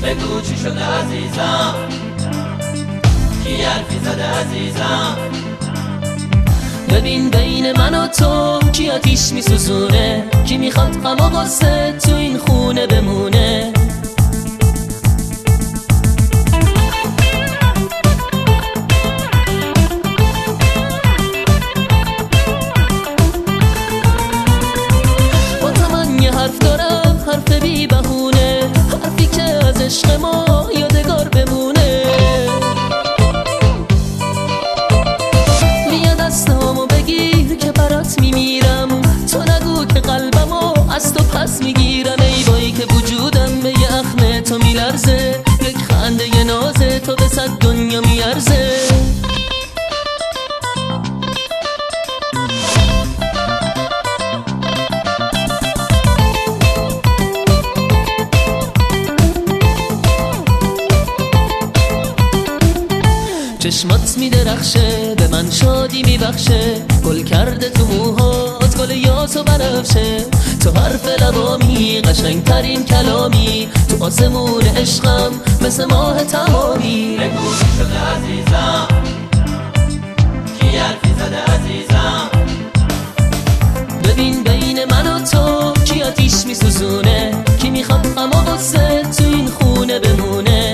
بگو چی شده عزیزم، کی حرفی زده عزیزم. ببین بین من و تو کی آتیش میسوزونه، کی میخواد غم و غصه تو این خونه بمونه. با تو من یه حرف دارم، حرف بی بهونه، حرفی که از عشق ما یادگار بمونه. بیا دستامو بگیر که برات میمیرم، تو نگو که قلبمو از تو پس میگیرم. ای وای که وجودم به یه اخم تو میلرزه، یک خنده یه نازه تو به صد دنیا میارزه. چشمات میدرخشه به من شادی میبخشه، گل کرده تو موهات گل یاس و بنفشه. تو حرف لبامی قشنگترین کلامی، تو آسمون عشقم مثل ماه تمامی. بگو چی شده عزیزم، کی حرفی زده عزیزم. ببین بین من و تو کی آتیش میسوزونه، کی میخواد غم و غصه تو این خونه بمونه.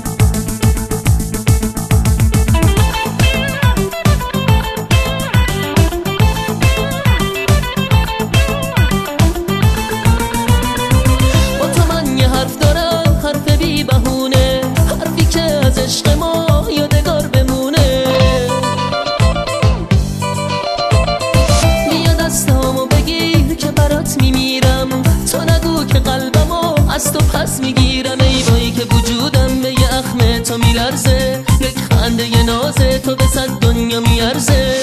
عشق ما یادگار بمونه. بیا دستامو بگیر که برات میمیرم، تو نگو که قلبمو از تو پس میگیرم. ای وای که وجودم به یه اخم تو میلرزه، یک خنده یه نازه تو به صد دنیا میارزه.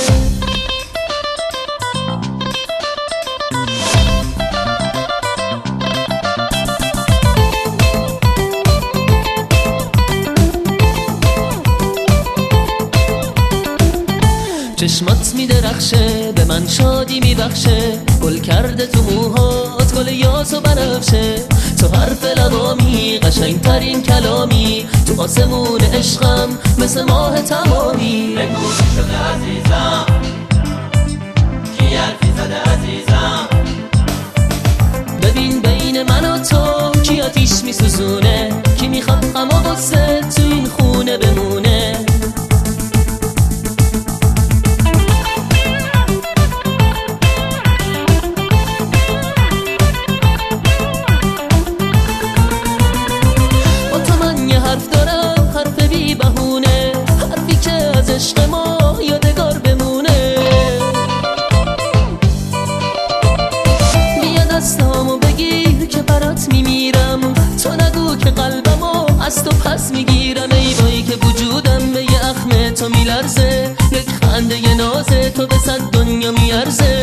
چشمات میدرخشه به من شادی میبخشه، گل کرده تو موهات گل یاس و بنفشه. تو حرف لبامی قشنگترین کلامی، تو آسمون عشقم مثل ماه تمامی. بگو چی شده عزیزم، کی حرفی زده عزیزم. ببین بین من و تو کی آتیش میسوزونه، کی میخواد غم و غصه تو این خونه بمونه. حرف دارم حرف بی بهونه، حرفی که از عشق ما یادگار بمونه. بیا دستامو بگیر که برات میمیرم، تو نگو که قلبمو از تو پس میگیرم. ای وای که وجودم به یه اخم تو میلرزه، یک خنده یه نازه تو به صد دنیا میارزه.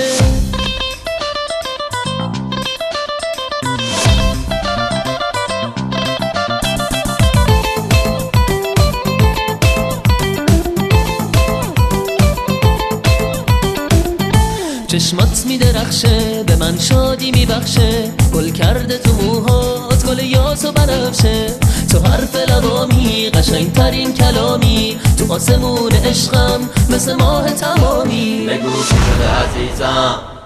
چشمات میدرخشه به من شادی میبخشه، گل کرده تو موهات گل یاس و بنفشه. تو حرف لبامی قشنگترین کلامی، تو آسمون عشقم مثل ماه تمامی. بگو چی شده عزیزم،